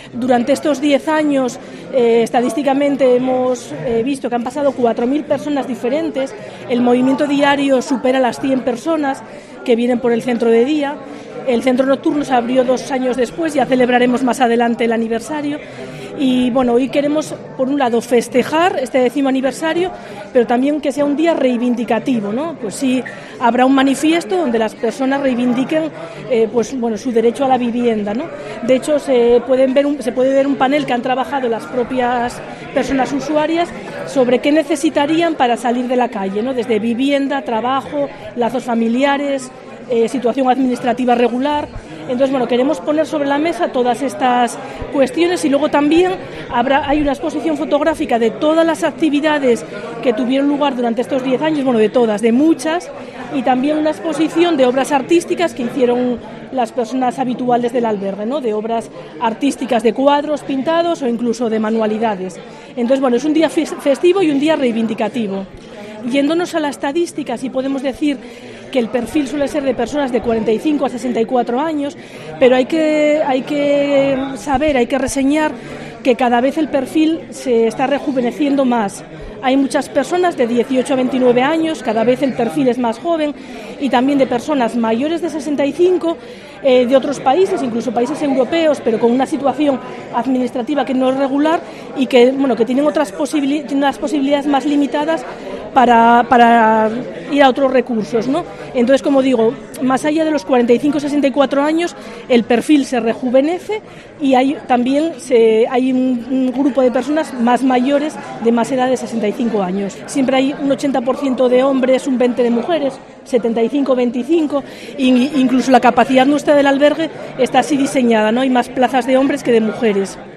Durante estos 10 años, estadísticamente hemos visto que han pasado 4.000 personas diferentes. El movimiento diario supera las 100 personas que vienen por el centro de día. El centro nocturno se abrió 2 años después, ya celebraremos más adelante el aniversario. Y bueno, hoy queremos, por un lado, festejar este 10º aniversario, pero también que sea un día reivindicativo, ¿no? Pues sí, habrá un manifiesto donde las personas reivindiquen su derecho a la vivienda, ¿no? De hecho, se puede ver un panel que han trabajado las propias personas usuarias sobre qué necesitarían para salir de la calle, ¿no? Desde vivienda, trabajo, lazos familiares, situación administrativa regular. Entonces, bueno, queremos poner sobre la mesa todas estas cuestiones y luego también hay una exposición fotográfica de todas las actividades que tuvieron lugar durante estos 10 años, bueno, de todas, de muchas, y también una exposición de obras artísticas que hicieron las personas habituales del albergue, ¿no? De obras artísticas, de cuadros pintados o incluso de manualidades. Entonces, bueno, es un día festivo y un día reivindicativo. Yéndonos a la estadística, sí podemos decir que el perfil suele ser de personas de 45 a 64 años, pero hay que reseñar que cada vez el perfil se está rejuveneciendo más. Hay muchas personas de 18 a 29 años, cada vez el perfil es más joven, y también de personas mayores de 65, de otros países, incluso países europeos, pero con una situación administrativa que no es regular y que tienen las posibilidades más limitadas para ir a otros recursos, ¿no? Entonces, como digo, más allá de los 45-64 años, el perfil se rejuvenece y hay un grupo de personas más mayores de más edad de 65 años. Siempre hay un 80% de hombres, un 20% de mujeres, 75-25, incluso la capacidad nuestra del albergue está así diseñada, ¿no? Hay más plazas de hombres que de mujeres.